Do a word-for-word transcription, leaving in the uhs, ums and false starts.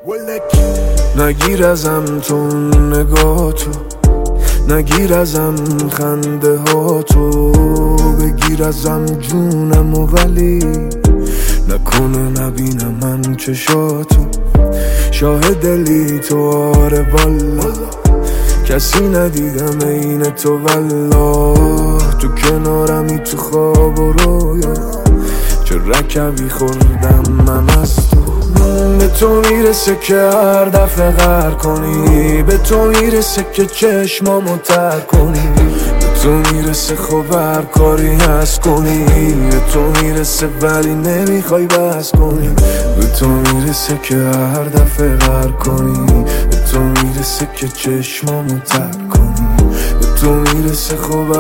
نگیر ازم تو نگاه تو، نگیر ازم خنده ها تو، بگیر ازم جونم و ولی نکنه نبینم من چشاتو. شاهد دلی تو آره والا، کسی ندیدم این تو والا. تو کنارمی تو خواب و رویا، چه رکبی خوردم من از تو. به تو میرسه که هر دفعه غر کنی، به تو میرسه که چشمامو تر کنی، به تو میرسه خب هر کاری هست کنی، به تو میرسه ولی نمیخوای بس کنی، به تو میرسه که هر دفعه غر کنی، به تو میرسه که چشمامو تر کنی، به تو میرسه خب